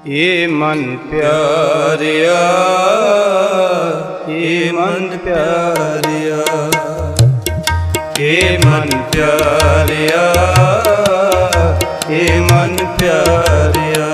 ये मन प्यारिया, ये मन प्यारिया, ये मन प्यारिया, ये मन प्यारिया।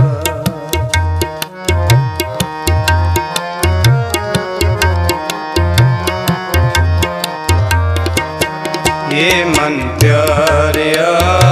ये मन प्यारिया,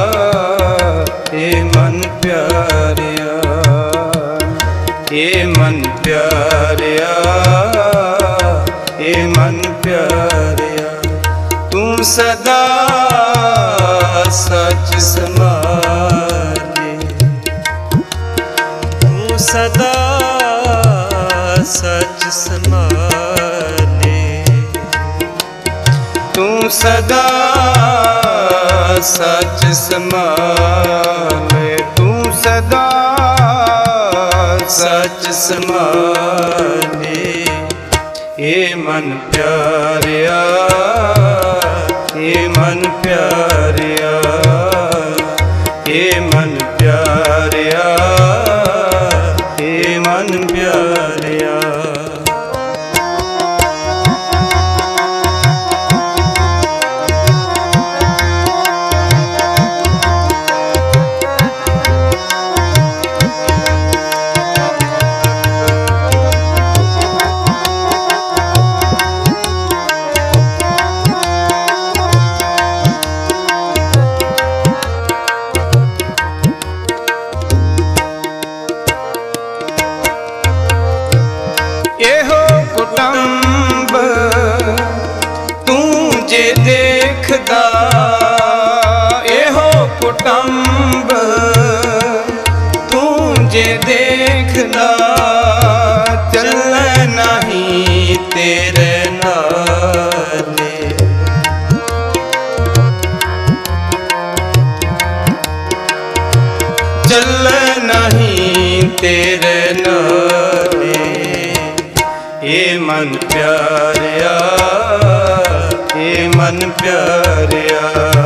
ये मन प्यारिया, ये मन प्यारिया, ये मन प्यारिया। तू सदा सच समाने, तू सदा सच समाने, तू सदा सच समाने, तू सदा सच समाने। ये मन प्यारिया, ये मन प्यारिया, ये मन प्यारिया, ये मन प्यारिया। कुटुंब तू जे देखदा, एहो कुटुंब तू जे देखदा, चल नहीं तेरे नाले, चल नहीं तेरे नाले। ये मन प्यारिया, ये मन प्यारिया,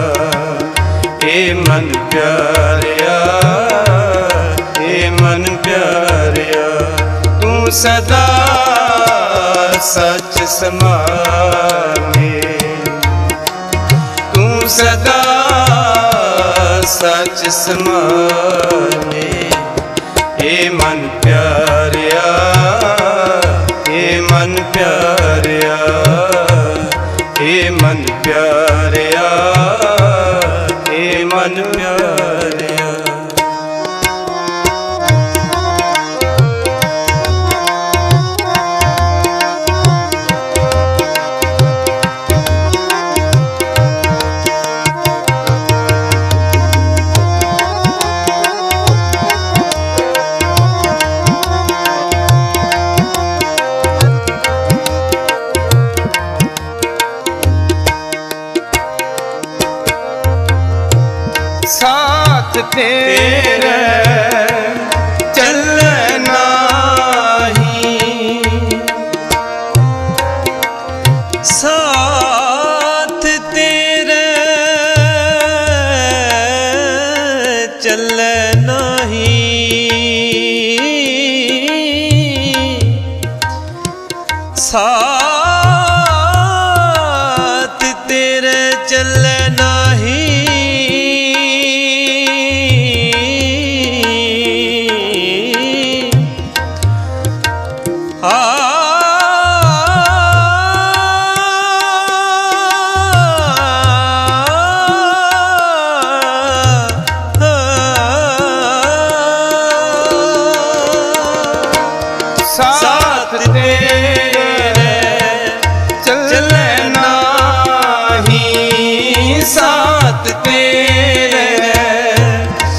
ये मन प्यारिया, ये मन प्यारिया। तू सदा सच समाने, तू सदा सच समाने। ये मन प्यारिया, ये मन प्यारिया, ये मन प्यारिया, ये मन प्यारिया। साथ तेरे चलना ही, साथ तेरे चलना ही, साथ तेरे चलना ही। साथ तेरे चलना ही, साथ तेरे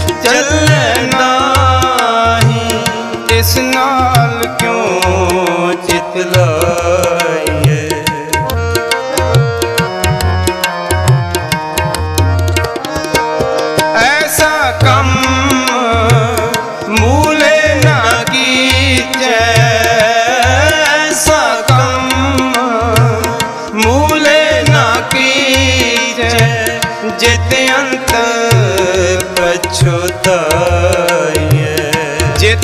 चलना ही। इस नाल क्यों